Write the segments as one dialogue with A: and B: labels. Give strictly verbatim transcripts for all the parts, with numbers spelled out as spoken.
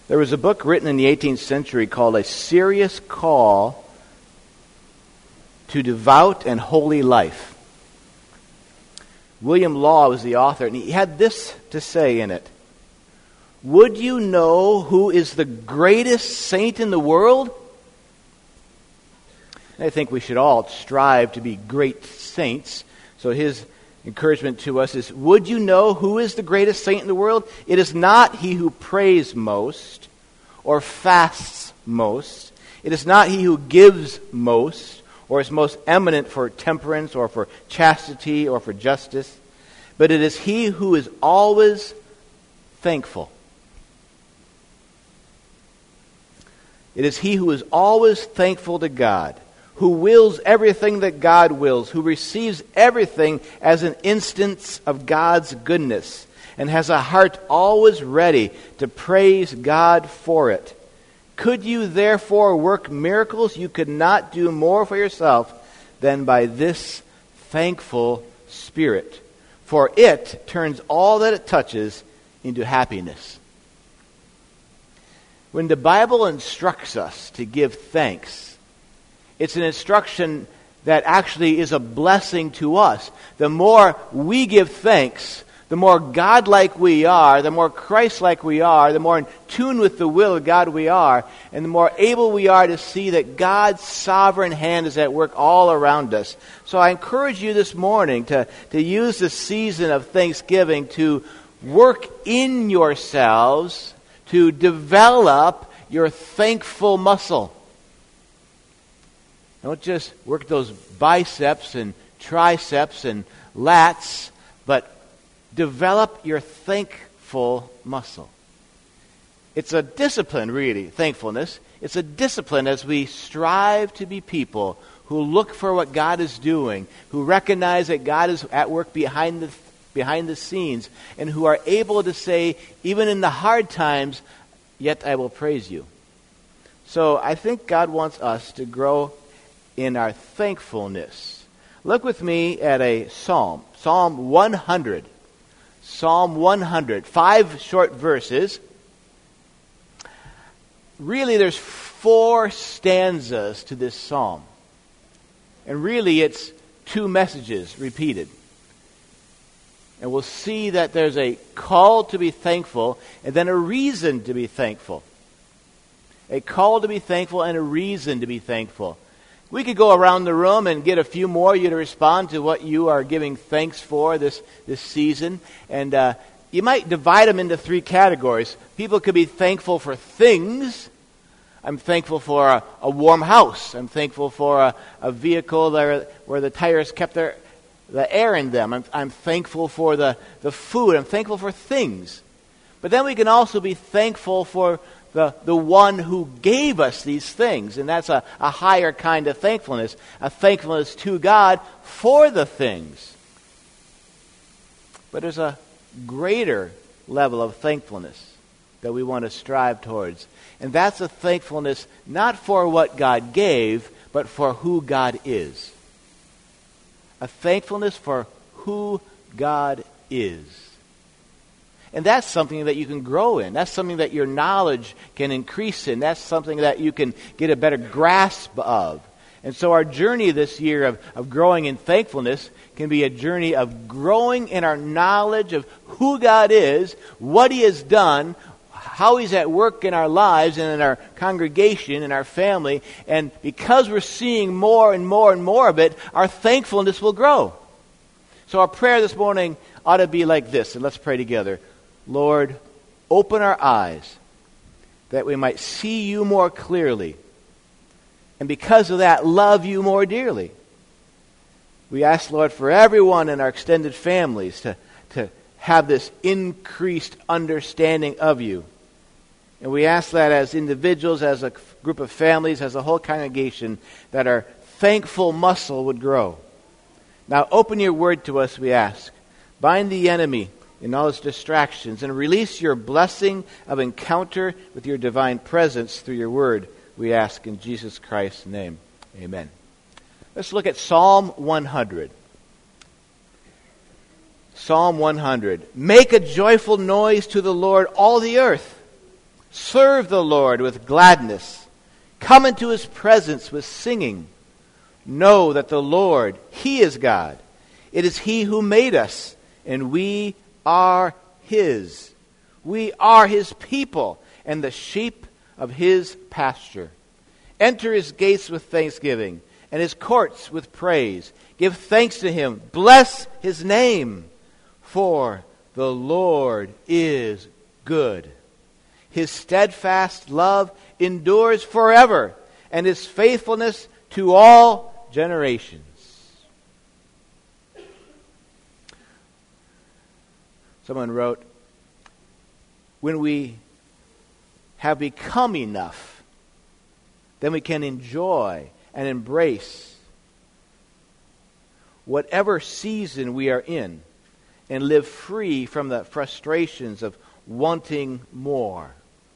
A: There was a book written in the eighteenth century called A Serious Call to Devout and Holy Life. William Law was the author, and he had this to say in it. Would you know who is the greatest saint in the world? And I think we should all strive to be great saints. So his encouragement to us is, would you know who is the greatest saint in the world? It is not he who prays most or fasts most. It is not he who gives most or is most eminent for temperance or for chastity or for justice. But it is he who is always thankful. It is he who is always thankful to God, who wills everything that God wills, who receives everything as an instance of God's goodness, and has a heart always ready to praise God for it. Could you therefore work miracles? You could not do more for yourself than by this thankful spirit, for it turns all that it touches into happiness. When the Bible instructs us to give thanks, it's an instruction that actually is a blessing to us. The more we give thanks, the more God-like we are, the more Christ-like we are, the more in tune with the will of God we are, and the more able we are to see that God's sovereign hand is at work all around us. So I encourage you this morning to, to use the season of Thanksgiving to work in yourselves to develop your thankful muscle. Don't just work those biceps and triceps and lats, but develop your thankful muscle. It's a discipline, really, thankfulness. It's a discipline as we strive to be people who look for what God is doing, who recognize that God is at work behind the behind the scenes, and who are able to say, even in the hard times, yet I will praise you. So I think God wants us to grow in our thankfulness. Look with me at a psalm, Psalm one hundred. Psalm one hundred, five short verses. Really, there's four stanzas to this psalm. And really, it's two messages repeated. And we'll see that there's a call to be thankful and then a reason to be thankful. A call to be thankful and a reason to be thankful. We could go around the room and get a few more of you to respond to what you are giving thanks for this, this season. And uh, you might divide them into three categories. People could be thankful for things. I'm thankful for a, a warm house. I'm thankful for a, a vehicle there where the tires kept their the air in them. I'm, I'm thankful for the, the food. I'm thankful for things. But then we can also be thankful for the, the one who gave us these things. And that's a, a higher kind of thankfulness. A thankfulness to God for the things. But there's a greater level of thankfulness that we want to strive towards. And that's a thankfulness not for what God gave, but for who God is. A thankfulness for who God is. And that's something that you can grow in. That's something that your knowledge can increase in. That's something that you can get a better grasp of. And so our journey this year of, of growing in thankfulness can be a journey of growing in our knowledge of who God is, what He has done, how He's at work in our lives and in our congregation, in our family. And because we're seeing more and more and more of it, our thankfulness will grow. So our prayer this morning ought to be like this, and let's pray together. Lord, open our eyes that we might see You more clearly, and because of that, love You more dearly. We ask, Lord, for everyone in our extended families to, to have this increased understanding of You. And we ask that as individuals, as a group of families, as a whole congregation, that our thankful muscle would grow. Now open Your word to us, we ask. Bind the enemy in all his distractions and release Your blessing of encounter with Your divine presence through Your word, we ask in Jesus Christ's name. Amen. Let's look at Psalm one hundred. Psalm one hundred. Make a joyful noise to the Lord, all the earth. Serve the Lord with gladness. Come into his presence with singing. Know that the Lord, he is God. It is he who made us, and we are his. We are his people and the sheep of his pasture. Enter his gates with thanksgiving and his courts with praise. Give thanks to him. Bless his name. For the Lord is good. His steadfast love endures forever, and his faithfulness to all generations. Someone wrote, when we have become enough, then we can enjoy and embrace whatever season we are in and live free from the frustrations of wanting more.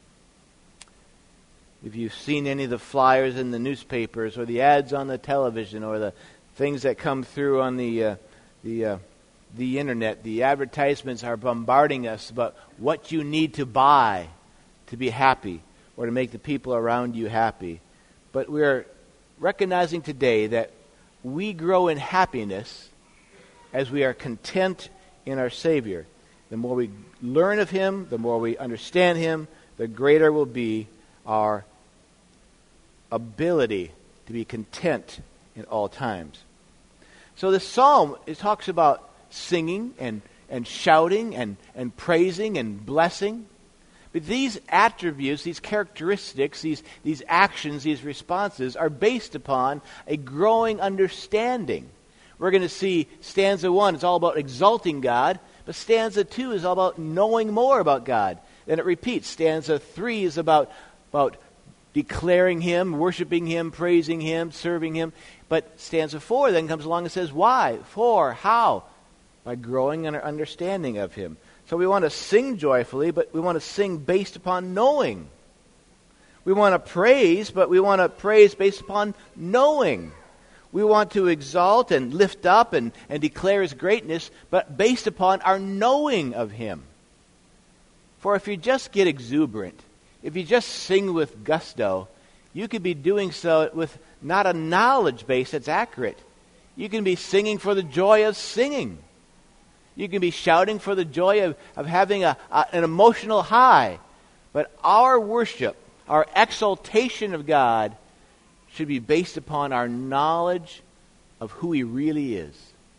A: If you've seen any of the flyers in the newspapers or the ads on the television or the things that come through on the uh, the uh, the internet, the advertisements are bombarding us about what you need to buy to be happy or to make the people around you happy. But we're recognizing today that we grow in happiness as we are content in our Savior. The more we learn of him, the more we understand him, the greater will be our ability to be content in all times. So the psalm, it talks about singing and, and shouting and, and praising and blessing. But these attributes, these characteristics, these, these actions, these responses are based upon a growing understanding. We're going to see stanza one, it's all about exalting God, but stanza two is all about knowing more about God. Then it repeats. Stanza three is about, about declaring him, worshiping him, praising him, serving him. But stanza four then comes along and says, why? For? How? By growing in our understanding of him. So we want to sing joyfully, but we want to sing based upon knowing. We want to praise, but we want to praise based upon knowing. We want to exalt and lift up and, and declare his greatness, but based upon our knowing of him. For if you just get exuberant, if you just sing with gusto, you could be doing so with not a knowledge base that's accurate. You can be singing for the joy of singing. You can be shouting for the joy of, of having a, a, an emotional high. But our worship, our exaltation of God, should be based upon our knowledge of who he really is.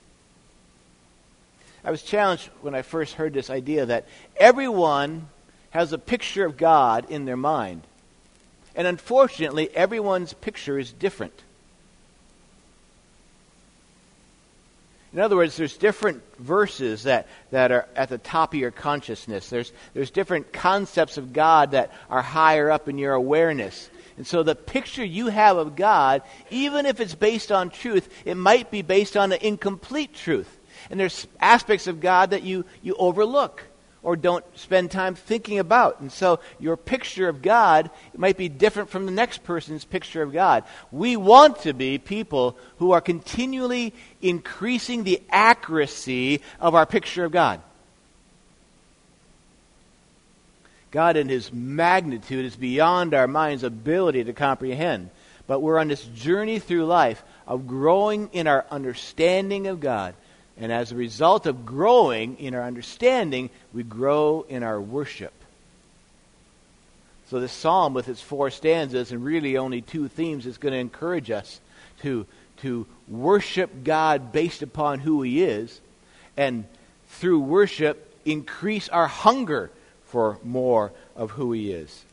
A: I was challenged when I first heard this idea that everyone has a picture of God in their mind. And unfortunately, everyone's picture is different. In other words, there's different verses that, that are at the top of your consciousness. There's, there's different concepts of God that are higher up in your awareness. And so the picture you have of God, even if it's based on truth, it might be based on an incomplete truth. And there's aspects of God that you, you overlook or don't spend time thinking about. And so your picture of God might be different from the next person's picture of God. We want to be people who are continually increasing the accuracy of our picture of God. God in his magnitude is beyond our mind's ability to comprehend. But we're on this journey through life of growing in our understanding of God. And as a result of growing in our understanding, we grow in our worship. So this psalm with its four stanzas and really only two themes is going to encourage us to, to worship God based upon who he is. And through worship, increase our hunger for more of who he is.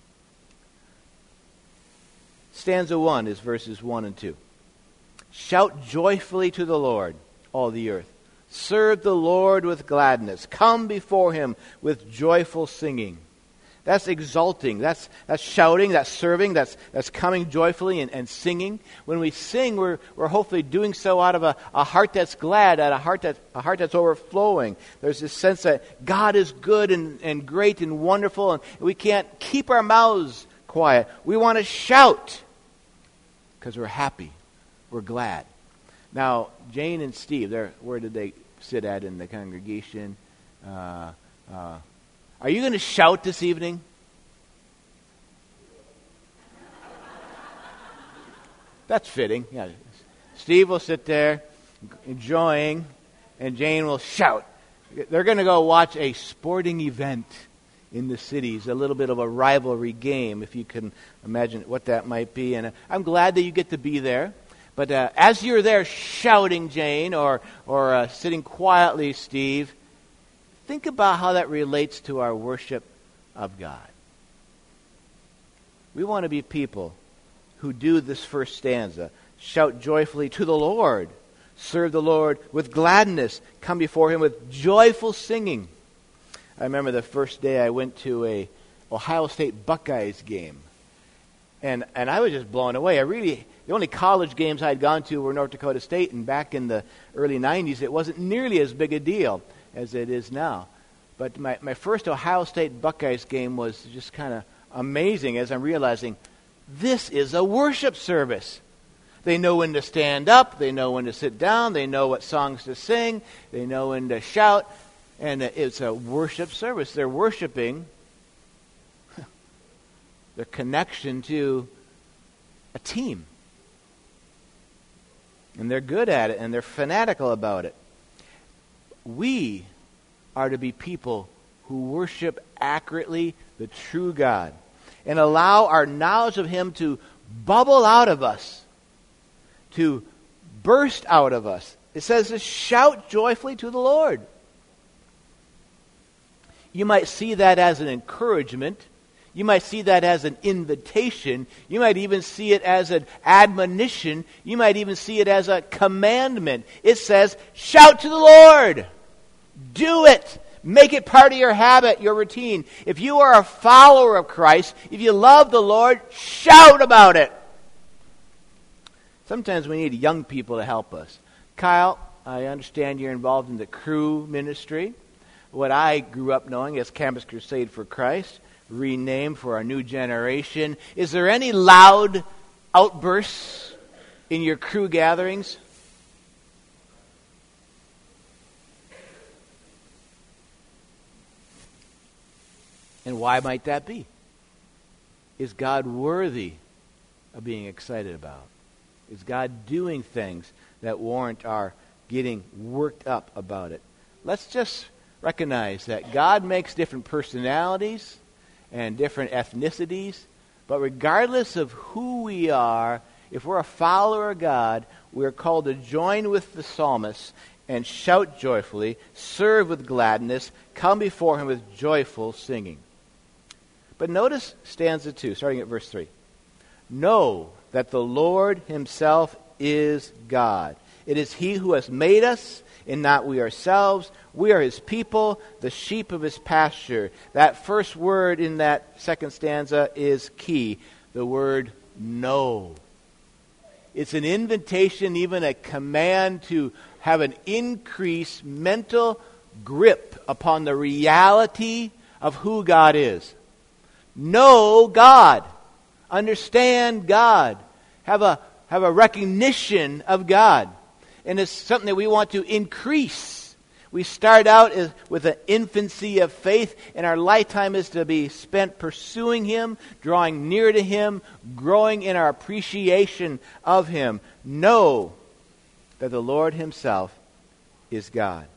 A: Stanza one is verses one and two. Shout joyfully to the Lord, all the earth. Serve the Lord with gladness. Come before him with joyful singing. That's exalting. That's that's shouting. That's serving. That's that's coming joyfully and, and singing. When we sing, we're we're hopefully doing so out of a, a heart that's glad, out of a heart that a heart that's overflowing. There's this sense that God is good and, and great and wonderful, and we can't keep our mouths quiet. We want to shout because we're happy. We're glad. Now, Jane and Steve, they're, where did they sit at in the congregation? Uh, uh, are you going to shout this evening? That's fitting. Yeah. Steve will sit there enjoying, and Jane will shout. They're going to go watch a sporting event in the cities, a little bit of a rivalry game, if you can imagine what that might be. And uh, I'm glad that you get to be there. But uh, as you're there shouting, Jane, or, or uh, sitting quietly, Steve, think about how that relates to our worship of God. We want to be people who do this first stanza. Shout joyfully to the Lord. Serve the Lord with gladness. Come before Him with joyful singing. I remember the first day I went to a Ohio State Buckeyes game. And and I was just blown away. I really, the only college games I'd gone to were North Dakota State. And back in the early nineties, it wasn't nearly as big a deal as it is now. But my, my first Ohio State Buckeyes game was just kind of amazing as I'm realizing this is a worship service. They know when to stand up. They know when to sit down. They know what songs to sing. They know when to shout. And it's a worship service. They're worshiping their connection to a team. And they're good at it, and they're fanatical about it. We are to be people who worship accurately the true God and allow our knowledge of Him to bubble out of us, to burst out of us. It says to shout joyfully to the Lord. You might see that as an encouragement. You might see that as an invitation. You might even see it as an admonition. You might even see it as a commandment. It says, shout to the Lord. Do it. Make it part of your habit, your routine. If you are a follower of Christ, if you love the Lord, shout about it. Sometimes we need young people to help us. Kyle, I understand you're involved in the Cru ministry. What I grew up knowing as Campus Crusade for Christ, renamed for our new generation. Is there any loud outbursts in your Cru gatherings? And why might that be? Is God worthy of being excited about? Is God doing things that warrant our getting worked up about it? Let's just recognize that God makes different personalities and different ethnicities, but regardless of who we are, if we're a follower of God, we're called to join with the psalmist and shout joyfully, serve with gladness, come before Him with joyful singing. But notice stanza two, starting at verse three. Know that the Lord Himself is God. It is He who has made us, and not we ourselves. We are His people, the sheep of His pasture. That first word in that second stanza is key, the word know. It's an invitation, even a command to have an increased mental grip upon the reality of who God is. Know God. Understand God. Have a, have a recognition of God. And it's something that we want to increase. We start out as, with an infancy of faith, and our lifetime is to be spent pursuing Him, drawing near to Him, growing in our appreciation of Him. Know that the Lord Himself is God.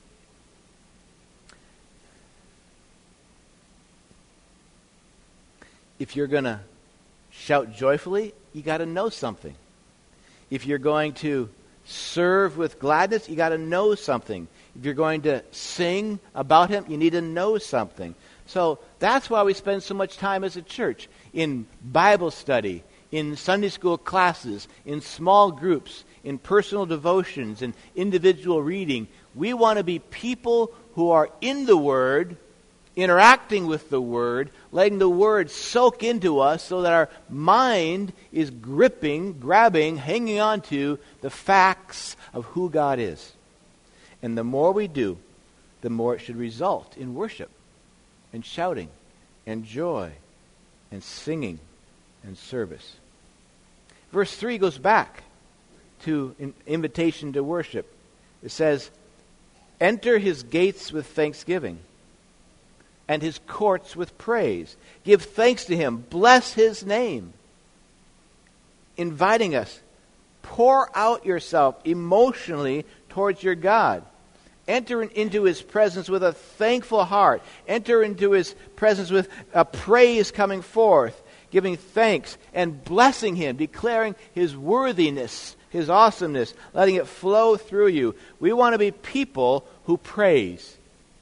A: If you're going to shout joyfully, you got to know something. If you're going to serve with gladness, you got to know something. If you're going to sing about Him, you need to know something. So that's why we spend so much time as a church in Bible study, in Sunday school classes, in small groups, in personal devotions, in individual reading. We want to be people who are in the Word, interacting with the Word, letting the Word soak into us so that our mind is gripping, grabbing, hanging on to the facts of who God is. And the more we do, the more it should result in worship and shouting and joy and singing and service. Verse three goes back to an invitation to worship. It says, enter His gates with thanksgiving and His courts with praise. Give thanks to Him. Bless His name. Inviting us Pour out yourself emotionally towards your God. Enter into His presence with a thankful heart. Enter into His presence with a praise coming forth, giving thanks and blessing Him, declaring His worthiness, His awesomeness, letting it flow through you. We want to be people who praise.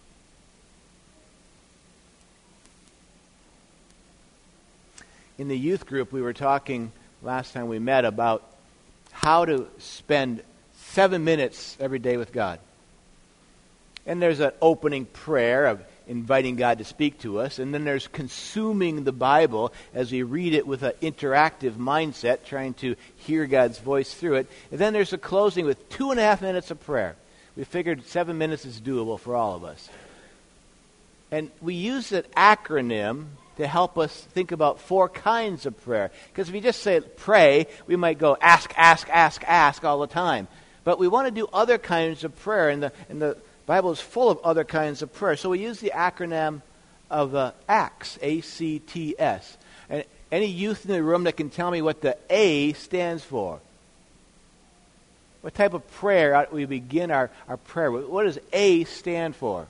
A: In the youth group, we were talking last time we met about how to spend seven minutes every day with God. And there's an opening prayer of inviting God to speak to us. And then there's consuming the Bible as we read it with an interactive mindset, trying to hear God's voice through it. And then there's a closing with two and a half minutes of prayer. We figured seven minutes is doable for all of us. And we use an acronym to help us think about four kinds of prayer. Because if you just say pray, we might go ask, ask, ask, ask all the time. But we want to do other kinds of prayer, and the, and the Bible is full of other kinds of prayer. So we use the acronym of uh, ACTS, A C T S. And any youth in the room that can tell me what the A stands for? What type of prayer ought we begin our, our prayer with? What does A stand for?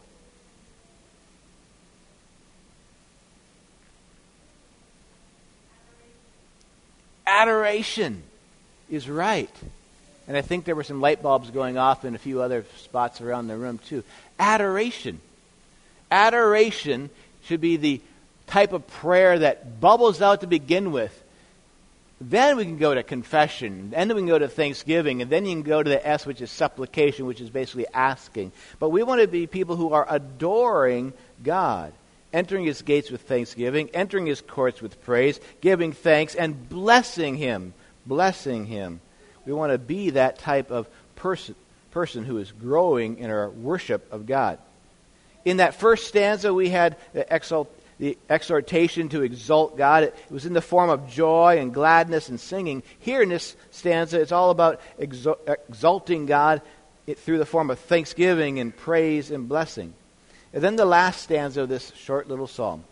A: Adoration is right. And I think there were some light bulbs going off in a few other spots around the room too. Adoration. Adoration should be the type of prayer that bubbles out to begin with. Then we can go to confession. Then we can go to thanksgiving. And then you can go to the S, which is supplication, which is basically asking. But we want to be people who are adoring God. Entering His gates with thanksgiving, entering His courts with praise, giving thanks, and blessing Him. Blessing Him. We want to be that type of person, person who is growing in our worship of God. In that first stanza, we had the, exalt, the exhortation to exalt God. It, it was in the form of joy and gladness and singing. Here in this stanza, it's all about exo- exalting God it, through the form of thanksgiving and praise and blessing. And then the last stanza of this short little psalm.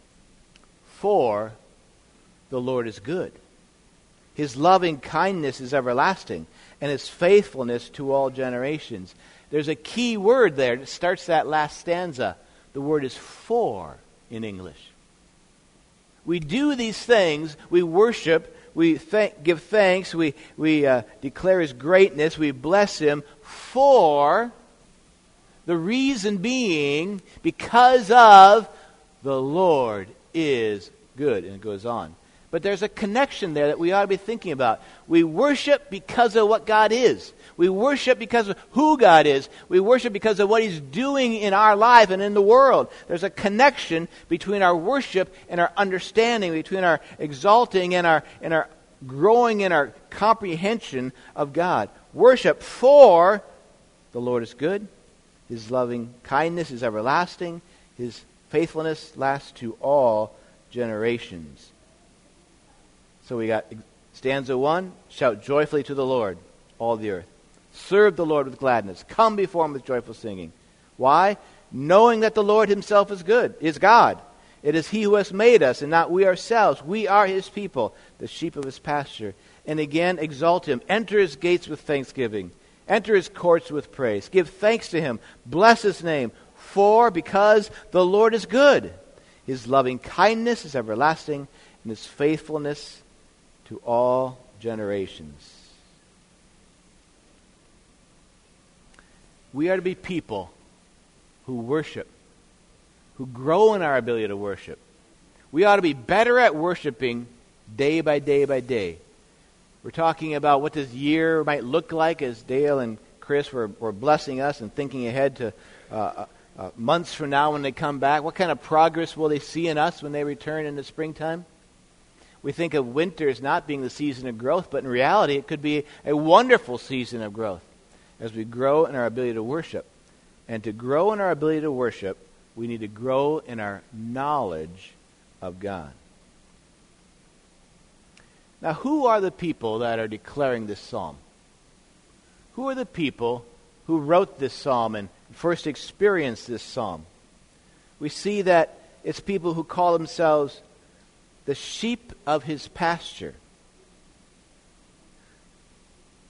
A: For the Lord is good. His loving kindness is everlasting, and His faithfulness to all generations. There's a key word there that starts that last stanza. The word is for in English. We do these things. We worship. We th- give thanks. We, we uh, declare His greatness. We bless Him for... The reason being, because of the Lord is good. And it goes on. But there's a connection there that we ought to be thinking about. We worship because of what God is. We worship because of who God is. We worship because of what He's doing in our life and in the world. There's a connection between our worship and our understanding, between our exalting and our, and our growing in our comprehension of God. Worship for the Lord is good. His loving kindness is everlasting. His faithfulness lasts to all generations. So we got stanza one, shout joyfully to the Lord, all the earth. Serve the Lord with gladness. Come before Him with joyful singing. Why? Knowing that the Lord Himself is good, is God. It is He who has made us, and not we ourselves. We are His people, the sheep of His pasture. And again, exalt Him. Enter His gates with thanksgiving. Enter His courts with praise. Give thanks to Him. Bless His name. For, because the Lord is good. His loving kindness is everlasting, and His faithfulness to all generations. We are to be people who worship, who grow in our ability to worship. We ought to be better at worshiping day by day by day. We're talking about what this year might look like as Dale and Chris were, were blessing us and thinking ahead to uh, uh, months from now when they come back. What kind of progress will they see in us when they return in the springtime? We think of winter as not being the season of growth, but in reality it could be a wonderful season of growth as we grow in our ability to worship. And to grow in our ability to worship, we need to grow in our knowledge of God. Now, who are the people that are declaring this psalm? Who are the people who wrote this psalm and first experienced this psalm? We see that it's people who call themselves the sheep of His pasture.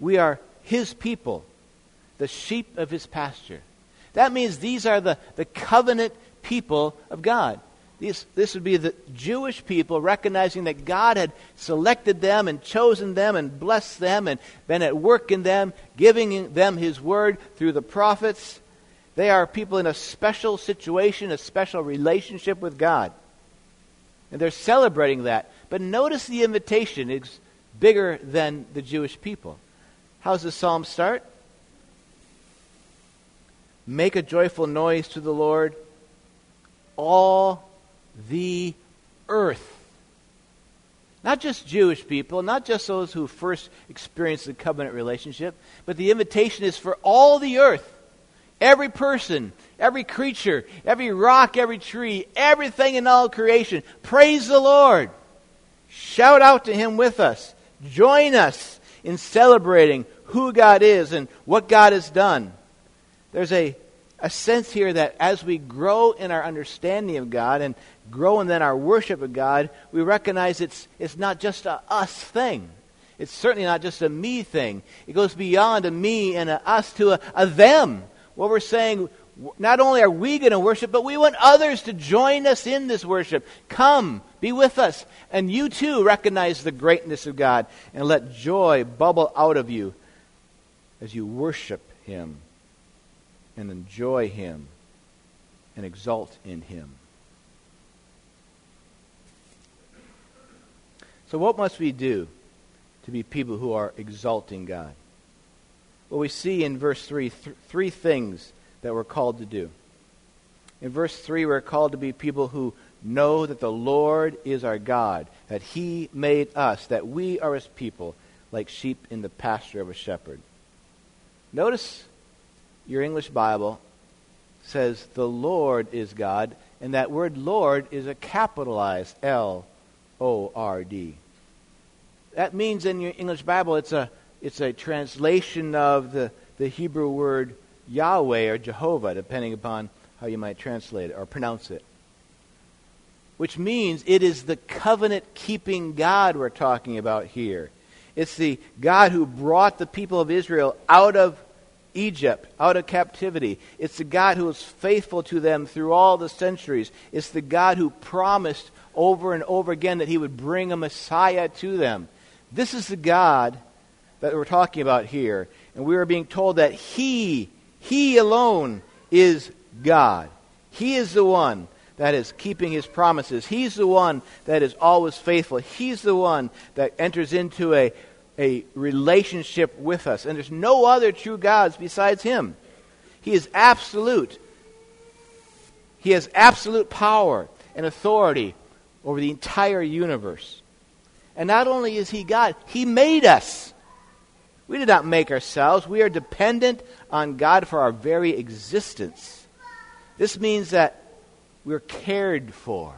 A: We are his people, the sheep of his pasture. That means these are the, the covenant people of God. These, this would be the Jewish people recognizing that God had selected them and chosen them and blessed them and been at work in them, giving them his word through the prophets. They are people in a special situation, a special relationship with God. And they're celebrating that. But notice the invitation is bigger than the Jewish people. How's the psalm start? Make a joyful noise to the Lord, all the earth. Not just Jewish people, not just those who first experienced the covenant relationship, but the invitation is for all the earth. Every person, every creature, every rock, every tree, everything in all creation. Praise the Lord. Shout out to him with us. Join us in celebrating who God is and what God has done. There's a, a sense here that as we grow in our understanding of God and grow in then our worship of God, we recognize it's it's not just a us thing. It's certainly not just a me thing. It goes beyond a me and a us to a, a them. What we're saying, not only are we going to worship, but we want others to join us in this worship. Come, be with us. And you too recognize the greatness of God and let joy bubble out of you as you worship him and enjoy him and exult in him. So what must we do to be people who are exalting God? Well, we see in verse three, th- three things that we're called to do. In verse three, we're called to be people who know that the Lord is our God, that he made us, that we are his people, like sheep in the pasture of a shepherd. Notice your English Bible says the Lord is God, and that word Lord is a capitalized L O R D. That means in your English Bible it's a it's a translation of the, the Hebrew word Yahweh or Jehovah, depending upon how you might translate it or pronounce it. Which means it is the covenant-keeping God we're talking about here. It's the God who brought the people of Israel out of Egypt, out of captivity. It's the God who was faithful to them through all the centuries. It's the God who promised over and over again that he would bring a Messiah to them. This is the God that we're talking about here. And we are being told that he, he alone is God. He is the one that is keeping his promises. He's the one that is always faithful. He's the one that enters into a, a relationship with us. And there's no other true gods besides him. He is absolute. He has absolute power and authority over the entire universe. And not only is he God, he made us. We did not make ourselves. We are dependent on God for our very existence. This means that we're cared for.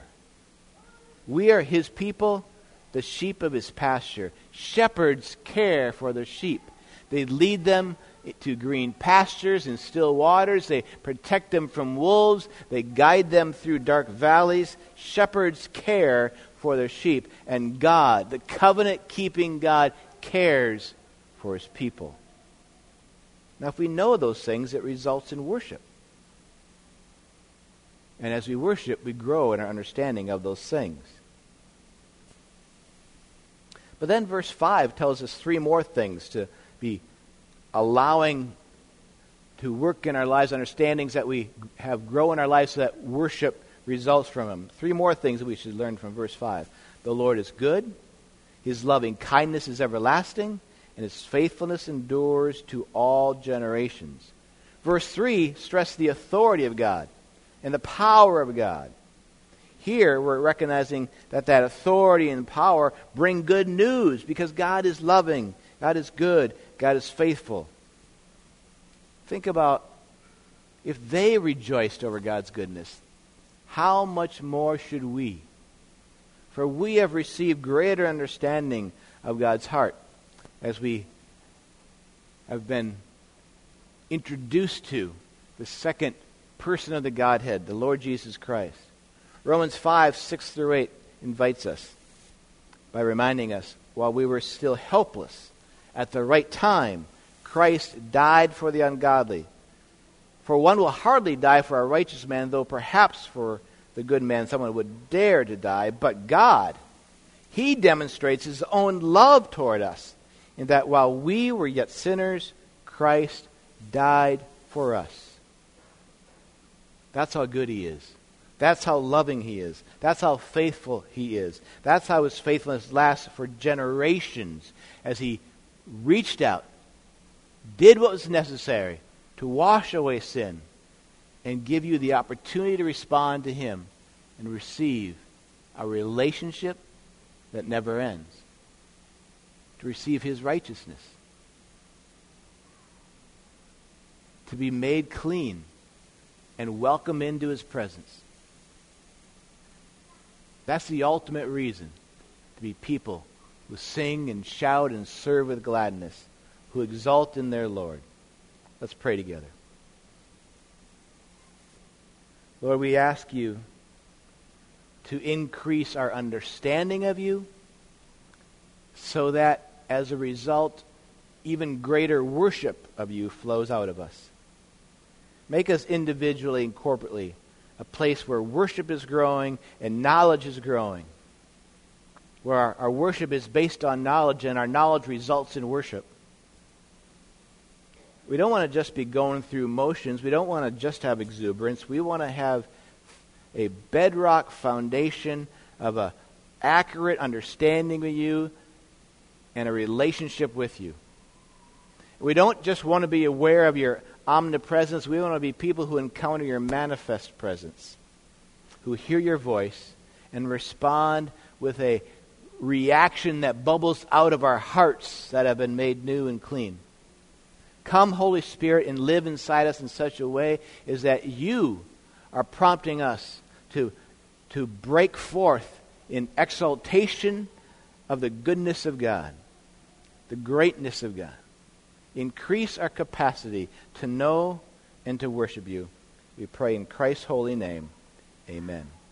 A: We are his people, the sheep of his pasture. Shepherds care for their sheep. They lead them to green pastures and still waters. They protect them from wolves. They guide them through dark valleys. Shepherds care for their sheep. And God, the covenant-keeping God, cares for his people. Now, if we know those things, it results in worship. And as we worship, we grow in our understanding of those things. But then verse five tells us three more things to be allowing to work in our lives, understandings that we have grow in our lives so that worship results from them. Three more things that we should learn from verse five. The Lord is good, his loving kindness is everlasting, and his faithfulness endures to all generations. Verse three stressed the authority of God and the power of God. Here we're recognizing that that authority and power bring good news because God is loving, God is good, God is faithful. Think about if they rejoiced over God's goodness, how much more should we? For we have received greater understanding of God's heart as we have been introduced to the second person of the Godhead, the Lord Jesus Christ. Romans five, six through eight invites us by reminding us, while we were still helpless, At the right time, Christ died for the ungodly. For one will hardly die for a righteous man, though perhaps for the good man someone would dare to die. But God, He demonstrates His own love toward us, in that while we were yet sinners, Christ died for us. That's how good He is. That's how loving He is. That's how faithful He is. That's how His faithfulness lasts for generations, as He reached out, did what was necessary to wash away sin and give you the opportunity to respond to Him and receive a relationship that never ends, to receive His righteousness, to be made clean and welcome into His presence. That's the ultimate reason to be people who sing and shout and serve with gladness, who exult in their Lord. Let's pray together. Lord, we ask You to increase our understanding of You, so that as a result, even greater worship of You flows out of us. Make us individually and corporately a place where worship is growing and knowledge is growing, where our, our worship is based on knowledge and our knowledge results in worship. We don't want to just be going through motions. We don't want to just have exuberance. We want to have a bedrock foundation of an accurate understanding of You and a relationship with You. We don't just want to be aware of Your omnipresence. We want to be people who encounter Your manifest presence, who hear Your voice and respond with a reaction that bubbles out of our hearts that have been made new and clean. Come, Holy Spirit, and live inside us in such a way is that You are prompting us to, to break forth in exaltation of the goodness of God, the greatness of God. Increase our capacity to know and to worship You. We pray in Christ's holy name. Amen.